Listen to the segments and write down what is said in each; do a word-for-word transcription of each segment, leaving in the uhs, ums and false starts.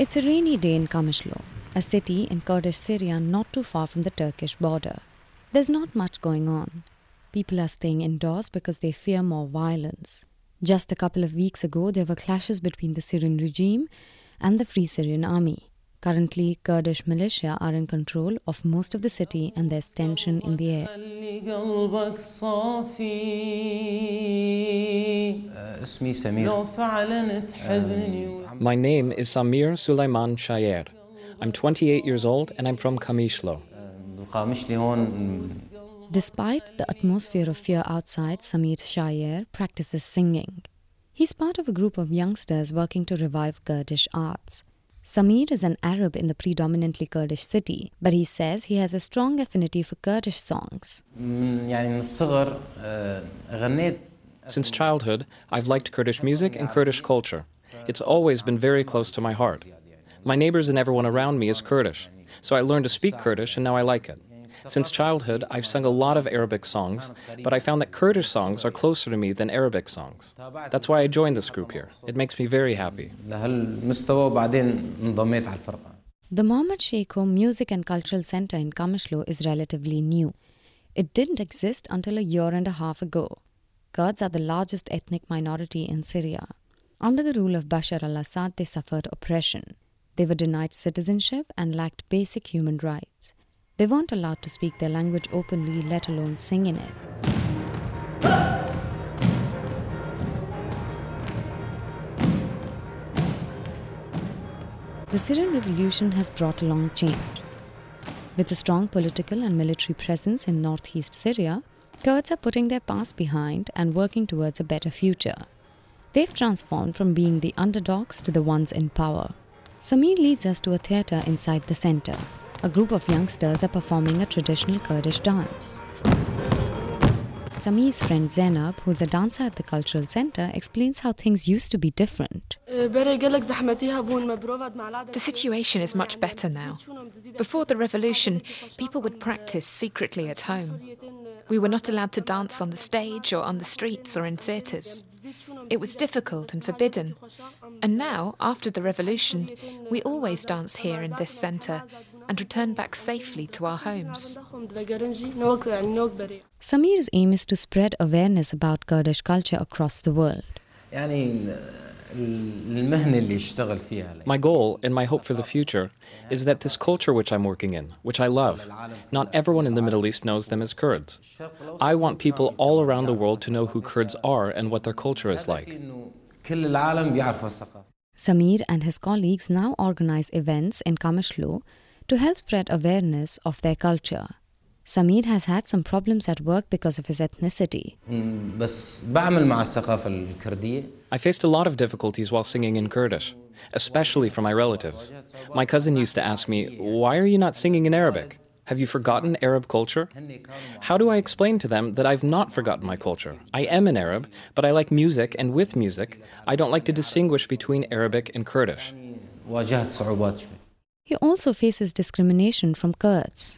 It's a rainy day in Qamishlo, a city in Kurdish Syria not too far from the Turkish border. There's not much going on. People are staying indoors because they fear more violence. Just a couple of weeks ago, there were clashes between the Syrian regime and the Free Syrian Army. Currently, Kurdish militia are in control of most of the city and there's tension in the air. My name is Samir Sulaiman Shayer. I'm twenty-eight years old and I'm from Qamishlo. Despite the atmosphere of fear outside, Samir Shayer practices singing. He's part of a group of youngsters working to revive Kurdish arts. Samir is an Arab in the predominantly Kurdish city, but he says he has a strong affinity for Kurdish songs. Since childhood, I've liked Kurdish music and Kurdish culture. It's always been very close to my heart. My neighbors and everyone around me is Kurdish, so I learned to speak Kurdish and now I like it. Since childhood, I've sung a lot of Arabic songs, but I found that Kurdish songs are closer to me than Arabic songs. That's why I joined this group here. It makes me very happy. The Mohammed Sheikho Music and Cultural Center in Qamishlo is relatively new. It didn't exist until a year and a half ago. Kurds are the largest ethnic minority in Syria. Under the rule of Bashar al-Assad, they suffered oppression. They were denied citizenship and lacked basic human rights. They weren't allowed to speak their language openly, let alone sing in it. The Syrian revolution has brought along change. With a strong political and military presence in northeast Syria, Kurds are putting their past behind and working towards a better future. They've transformed from being the underdogs to the ones in power. Samir leads us to a theatre inside the center. A group of youngsters are performing a traditional Kurdish dance. Samir's friend Zainab, who's a dancer at the cultural center, explains how things used to be different. The situation is much better now. Before the revolution, people would practice secretly at home. We were not allowed to dance on the stage or on the streets or in theatres. It was difficult and forbidden. And now, after the revolution, we always dance here in this centre and return back safely to our homes. Samir's aim is to spread awareness about Kurdish culture across the world. My goal and my hope for the future is that this culture which I'm working in, which I love, not everyone in the Middle East knows them as Kurds. I want people all around the world to know who Kurds are and what their culture is like. Samir and his colleagues now organize events in Qamishlo to help spread awareness of their culture. Samir has had some problems at work because of his ethnicity. I faced a lot of difficulties while singing in Kurdish, especially from my relatives. My cousin used to ask me, "Why are you not singing in Arabic? Have you forgotten Arab culture?" How do I explain to them that I've not forgotten my culture? I am an Arab, but I like music, and with music, I don't like to distinguish between Arabic and Kurdish. He also faces discrimination from Kurds.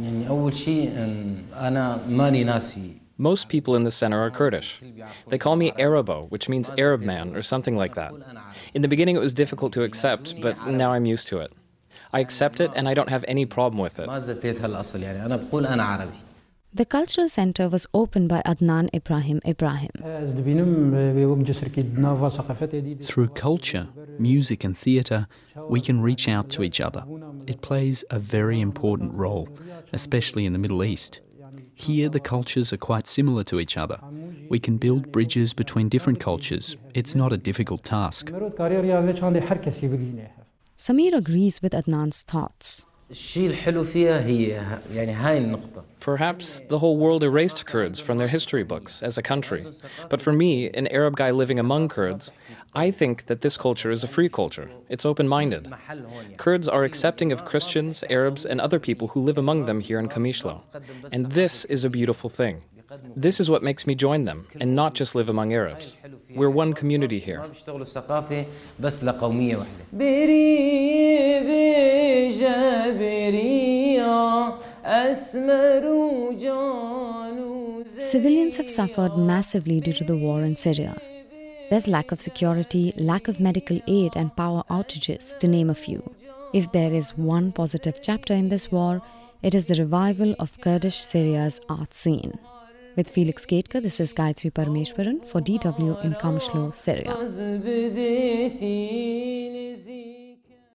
Most people in the center are Kurdish. They call me Arabo, which means Arab man or something like that. In the beginning it was difficult to accept, but now I'm used to it. I accept it and I don't have any problem with it. The cultural center was opened by Adnan Ibrahim Ibrahim. Through culture, music and theatre, we can reach out to each other. It plays a very important role, especially in the Middle East. Here the cultures are quite similar to each other. We can build bridges between different cultures. It's not a difficult task. Samir agrees with Adnan's thoughts. Perhaps the whole world erased Kurds from their history books as a country. But for me, an Arab guy living among Kurds, I think that this culture is a free culture. It's open-minded. Kurds are accepting of Christians, Arabs, and other people who live among them here in Qamishlo. And this is a beautiful thing. This is what makes me join them, and not just live among Arabs. We're one community here. Civilians have suffered massively due to the war in Syria. There's lack of security, lack of medical aid, and power outages, to name a few. If there is one positive chapter in this war, it is the revival of Kurdish Syria's art scene. With Felix Ketka, this is Gayatri Parameshwaran for D W in Kamishlo, Syria.